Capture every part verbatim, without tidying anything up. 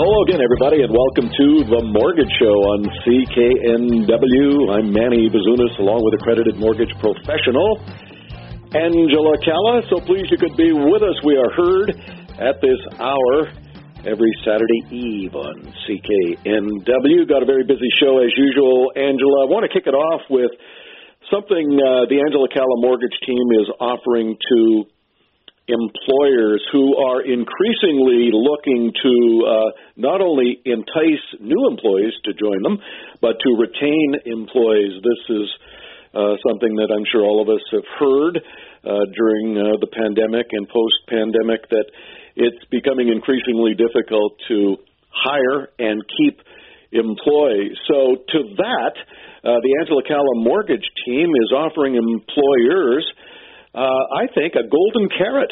Hello again, everybody, and welcome to The Mortgage Show on C K N W. I'm Manny Bazunas, along with accredited mortgage professional Angela Calla. So pleased you could be with us. We are heard at this hour every Saturday Eve on C K N W. Got a very busy show as usual, Angela. I want to kick it off with something uh, the Angela Calla mortgage team is offering to employers who are increasingly looking to uh, not only entice new employees to join them, but to retain employees. This is uh, something that I'm sure all of us have heard uh, during uh, the pandemic and post-pandemic, that it's becoming increasingly difficult to hire and keep employees. So to that, uh, the Angela Calla mortgage team is offering employers Uh, I think, a golden carrot.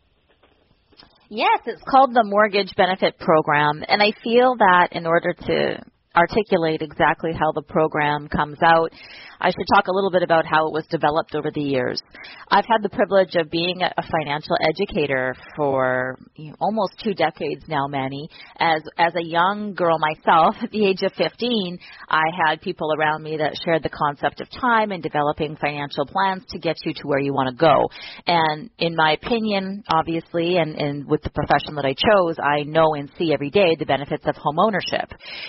Yes, it's called the Mortgage Benefit Program, and I feel that in order to articulate exactly how the program comes out, I should talk a little bit about how it was developed over the years. I've had the privilege of being a financial educator for you know, almost two decades now, Manny. As as a young girl myself, at the age of fifteen, I had people around me that shared the concept of time and developing financial plans to get you to where you want to go. And in my opinion, obviously, and, and with the profession that I chose, I know and see every day the benefits of home ownership.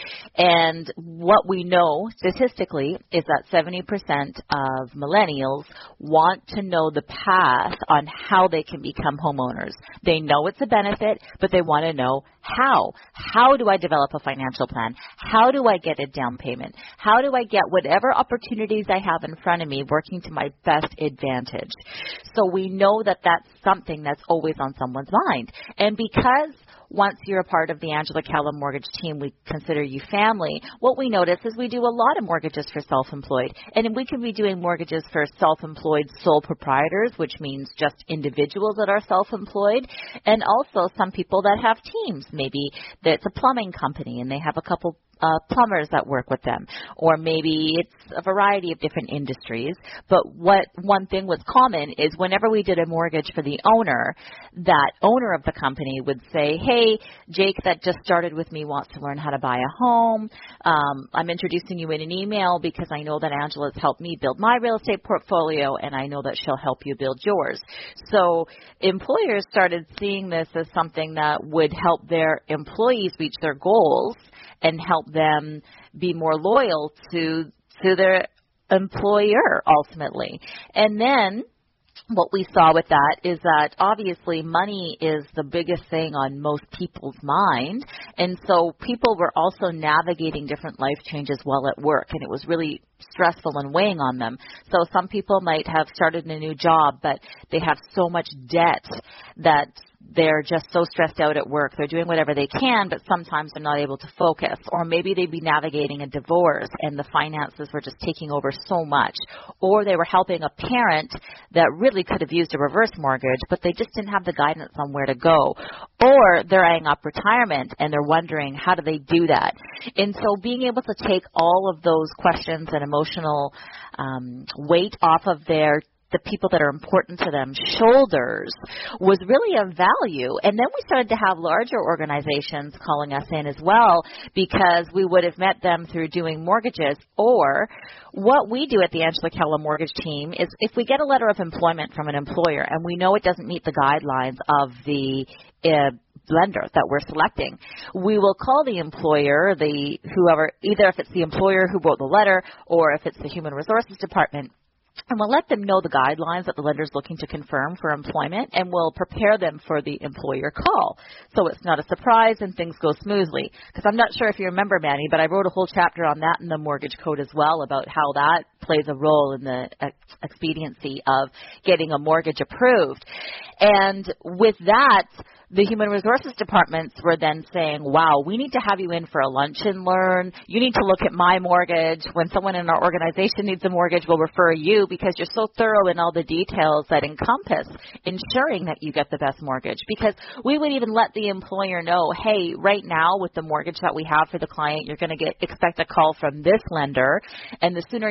And what we know statistically is that seventy percent of millennials want to know the path on how they can become homeowners. They know it's a benefit, but they want to know how. How do I develop a financial plan? How do I get a down payment? How do I get whatever opportunities I have in front of me working to my best advantage? So we know that that's something that's always on someone's mind. And because once you're a part of the Angela Calla mortgage team, we consider you family, what we notice is we do a lot of mortgages for self-employed. And we can be doing mortgages for self-employed sole proprietors, which means just individuals that are self-employed, and also some people that have teams. Maybe that's a plumbing company and they have a couple Uh, plumbers that work with them, or maybe it's a variety of different industries. But what one thing was common is whenever we did a mortgage for the owner, that owner of the company would say, hey, Jake that just started with me wants to learn how to buy a home. Um, I'm introducing you in an email because I know that Angela's helped me build my real estate portfolio, and I know that she'll help you build yours. So employers started seeing this as something that would help their employees reach their goals and help them be more loyal to to their employer ultimately. And then what we saw with that is that obviously money is the biggest thing on most people's mind. And so people were also navigating different life changes while at work, and it was really stressful and weighing on them. So some people might have started a new job, but they have so much debt that they're just so stressed out at work. They're doing whatever they can, but sometimes they're not able to focus. Or maybe they'd be navigating a divorce and the finances were just taking over so much. Or they were helping a parent that really could have used a reverse mortgage, but they just didn't have the guidance on where to go. Or they're eyeing up retirement and they're wondering, how do they do that? And so being able to take all of those questions and emotional um, weight off of their the people that are important to them shoulders was really of value. And then we started to have larger organizations calling us in as well, because we would have met them through doing mortgages. Or what we do at the Angela Calla mortgage team is if we get a letter of employment from an employer and we know it doesn't meet the guidelines of the uh, lender that we're selecting, we will call the employer, the whoever, either if it's the employer who wrote the letter or if it's the human resources department, and we'll let them know the guidelines that the lender is looking to confirm for employment, and we'll prepare them for the employer call. So it's not a surprise and things go smoothly. Because I'm not sure if you remember, Manny, but I wrote a whole chapter on that in the mortgage code as well, about how that plays a role in the expediency of getting a mortgage approved. And with that, the human resources departments were then saying, wow, we need to have you in for a lunch and learn. You need to look at my mortgage. When someone in our organization needs a mortgage, we'll refer you because you're so thorough in all the details that encompass ensuring that you get the best mortgage. Because we would even let the employer know, hey, right now with the mortgage that we have for the client, you're going to get expect a call from this lender, and the sooner you return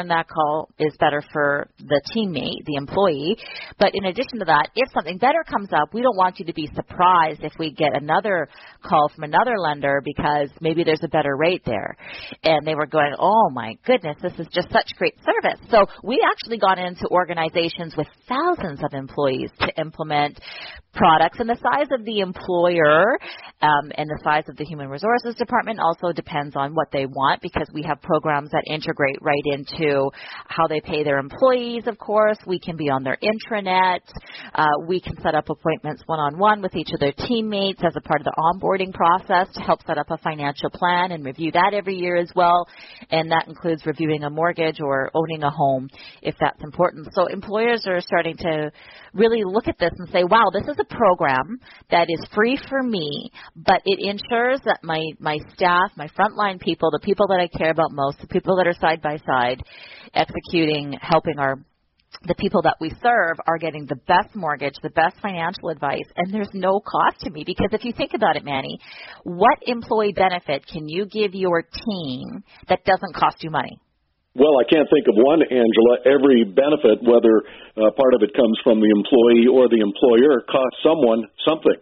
on that call is better for the teammate, the employee. But in addition to that, if something better comes up, we don't want you to be surprised if we get another call from another lender because maybe there's a better rate there. And they were going, oh my goodness, this is just such great service. So we actually got into organizations with thousands of employees to implement products, and the size of the employer um, and the size of the human resources department also depends on what they want, because we have programs that integrate right into how they pay their employees. Of course, we can be on their intranet. Uh, we can set up appointments one-on-one with each of their teammates as a part of the onboarding process to help set up a financial plan and review that every year as well, and that includes reviewing a mortgage or owning a home if that's important. So employers are starting to really look at this and say, wow, this is a program that is free for me, but it ensures that my, my staff, my frontline people, the people that I care about most, the people that are side by side executing, helping our the people that we serve are getting the best mortgage, the best financial advice, and there's no cost to me. Because if you think about it, Manny, what employee benefit can you give your team that doesn't cost you money? Well, I can't think of one, Angela. Every benefit, whether uh, part of it comes from the employee or the employer, costs someone something.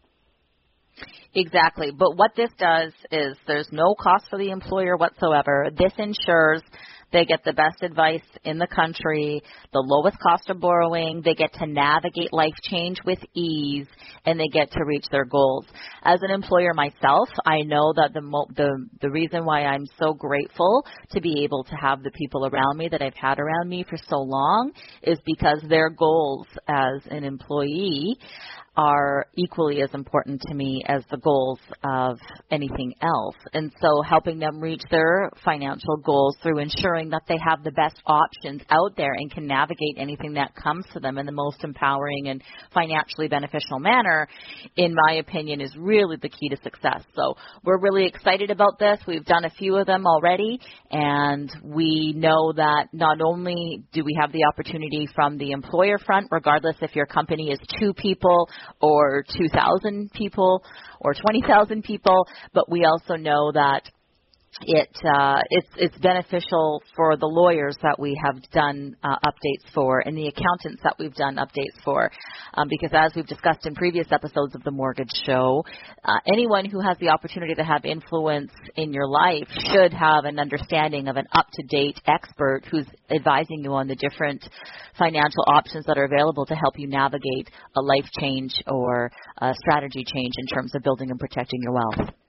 Exactly. But what this does is there's no cost for the employer whatsoever. This ensures they get the best advice in the country, the lowest cost of borrowing. They get to navigate life change with ease, and they get to reach their goals. As an employer myself, I know that the mo- the the reason why I'm so grateful to be able to have the people around me that I've had around me for so long is because their goals as an employee are equally as important to me as the goals of anything else. And so helping them reach their financial goals through ensuring that they have the best options out there and can navigate anything that comes to them in the most empowering and financially beneficial manner, in my opinion, is really the key to success. So we're really excited about this. We've done a few of them already, and we know that not only do we have the opportunity from the employer front, regardless if your company is two people or two thousand people or twenty thousand people, but we also know that it uh, it's it's beneficial for the lawyers that we have done uh, updates for and the accountants that we've done updates for, um, because as we've discussed in previous episodes of the Mortgage Show, uh, anyone who has the opportunity to have influence in your life should have an understanding of an up-to-date expert who's advising you on the different financial options that are available to help you navigate a life change or a strategy change in terms of building and protecting your wealth.